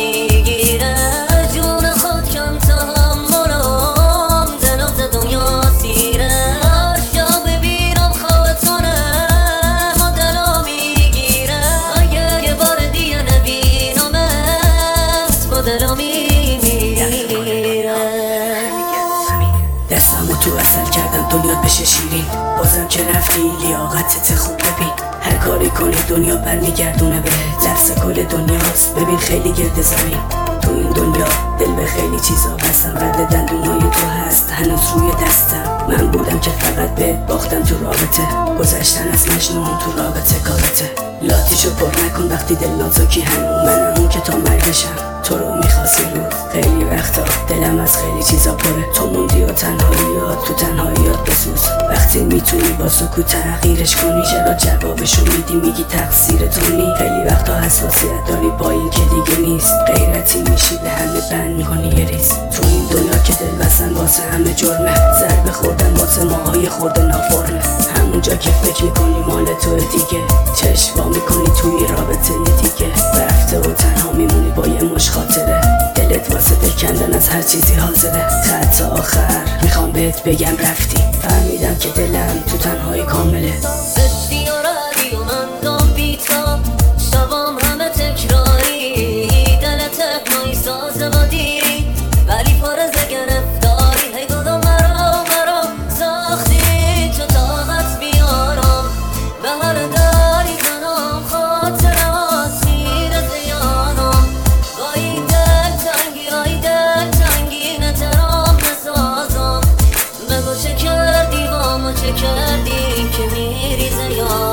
میگیره جون خود کم تحملم دلم ز دنیا سیره هر شب ببینم خوابتونه ما دلم میگیره اگه یه بار دیگه نبینمت با دلم میمیره دستمو تو اصل کردم دنیا بشه شیرین بازم که رفتی لیاقتت خوب ببین هر کاری کنی دنیا برمیگردونه به لفظ کل دنیاست ببین خیلی گرد زمین تو این دنیا دل به خیلی چیزا بستم رد دندونای تو هست هنوز روی دستم من بودم که فقط به باختم تو رابطه گذشتن از مجنون تو رابطه کارته لاتیشو پر نکن وقتی دل نازکی هنوز منم اون که تا مرگشم تو رو میخواستی رو خیلی وقتا دلم از خیلی چیزا پره تو موندی و تنهاییات تو تنهاییات بسوز وقتی میتونی با سکوت تغییرش کنی چرا جوابشو میدی میگی تقصیر تونی خیلی وقتا حساسیت داری با این که دیگه نیست غیرتی میشی به همه بند میکنی یه ریز تو این دنیا که دل بستن واسه همه جرمه ضربه خوردن واسه ماهای خورده نافرمه همونجا که فکر میکنی مال تو دیگه چشم وا میکنی توی رابطه دیگه رفته و تنها میمونی با یه مش خاطره دلت واسه دل کندن از هر چیزی حاضره تا آخر میخوام بهت بگم رفتی فهمیدم که دلم تو تنهایی کامله زشتی و ردی و من دام بیتا شبام همه تکراری دلت اقنایی سازه با دیری ولی پارز گرفتاری هی گدا مرا ساختی تو طاقت بیارم به هر داری زنم خاطرات میره زیانم با این دل تنگی نترام نسازم بگو چه کردی با ما چه کردی که میری زیانم